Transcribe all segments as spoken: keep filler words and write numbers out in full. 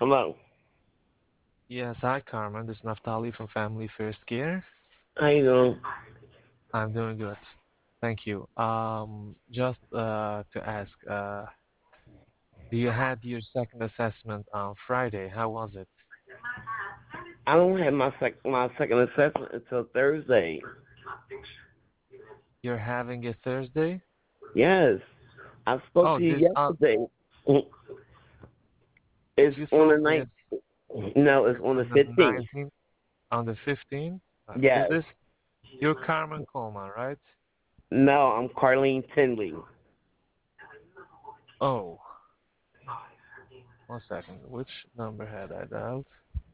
Hello. Yes, hi Carmen. This is Naftali from Family First Care. How you doing? I'm doing good. Thank you. Um, just uh, to ask, uh, you had your second assessment on Friday. How was it? I don't have my sec- my second assessment until Thursday. You're having it Thursday? Yes, I spoke Oh, to you did uh, yesterday. It's you on spoke the night. with No, it's on the on the fifteenth. nineteenth, on the fifteenth? Uh, is Yes. this your Carmen Coleman, right? No, I'm Carlene Tinley. Oh, one second. Which number had I dialed?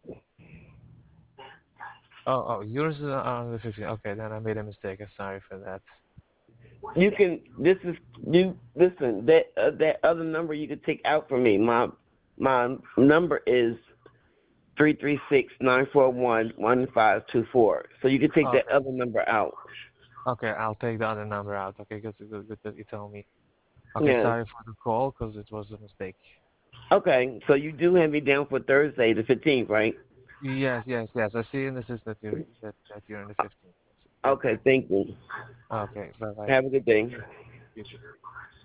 Oh, oh, yours is on the fifteenth. Okay, then I made a mistake. I'm sorry for that. You can. This is you. Listen, that uh, that other number you can take out for me. My my number is three three six nine four one one five two four. So you can take that Okay. other number out. Okay, I'll take the other number out. Okay, good, good, good that you tell me. Okay, Yes. sorry for the call because it was a mistake. Okay. So you do have me down for Thursday the fifteenth, right? Yes, yes, yes. I see in the system that you're that, that you're in the fifteenth. Yes, you're Okay. correct. Thank you. Okay, bye bye. Have a good day. You too.